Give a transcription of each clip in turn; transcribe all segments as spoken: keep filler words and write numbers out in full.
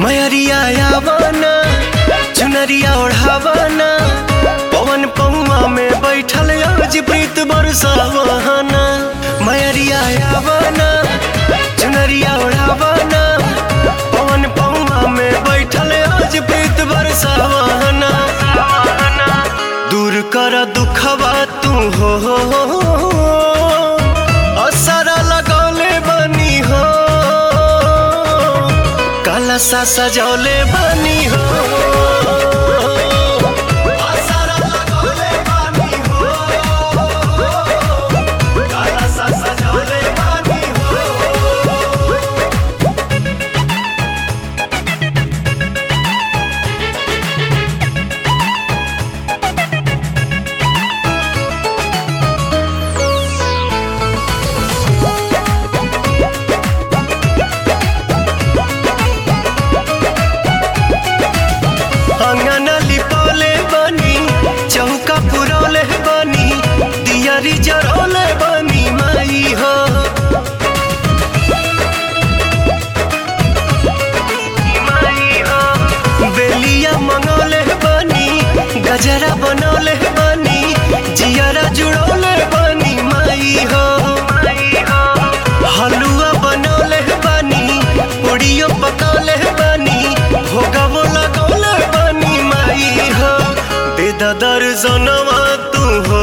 मयरिया आवाना चुनरिया ओढ़ावाना पवन पौआ में बैठल आज प्रीत बरसावाना। मयरिया आवाना चुनरिया ओढ़ावाना पवन पौआ में बैठल आज प्रीत बरसावाना। दूर कर दुखवा तू हो असरा लगौले बनी हो काला सा सजौले बनी हो। असरा लगौले बनी हो काला सा सजौले बनी हो। अंगना लिपौले बनी चौका पुरौले बनी दियारी जरौले बनी माई हो। माई हो बेलिया मंगौले बनी गजरा बनौले बनी जियरा जुड़ौले बनी माई हो। माई हो हलुआ बनौले बनी पूड़ियों पकौले बनी भोगवो लगौले बनी माई हो। बेदा दर्शनवा तू हो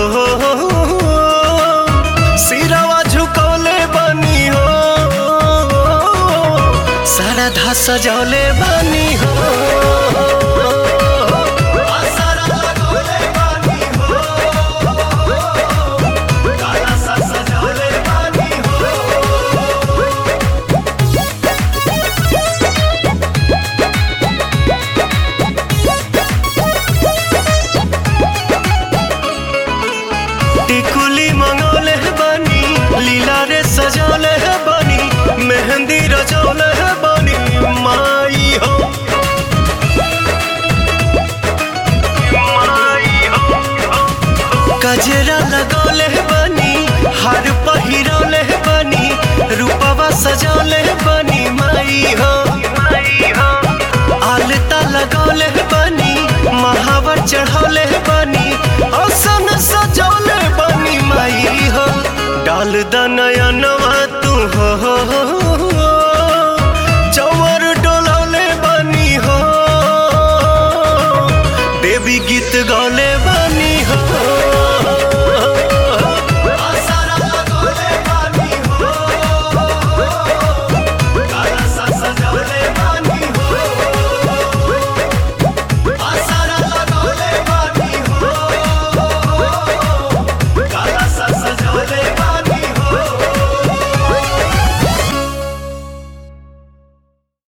सिरवा झुकौले बनी हो सारा धा सजौले बनी हो। असरा लगौले बनी हो काला सा सजौले बनी हो। टिकुली मंगौले बनी लीला रे सजौले बनी मेहंदी रचौले बनी माई हो। माई हो गजरा लगौले बनी हार पहिरौले बनी रूपवा सजौले बनी माई हो। माई हो आलता लगौले बनी महावर चढ़ौले बनी आसन सजौले बनी माई हो। डाल दनयनवा तू हो चवर डोलौले बनी हो देवी गीत गौले बनी हो।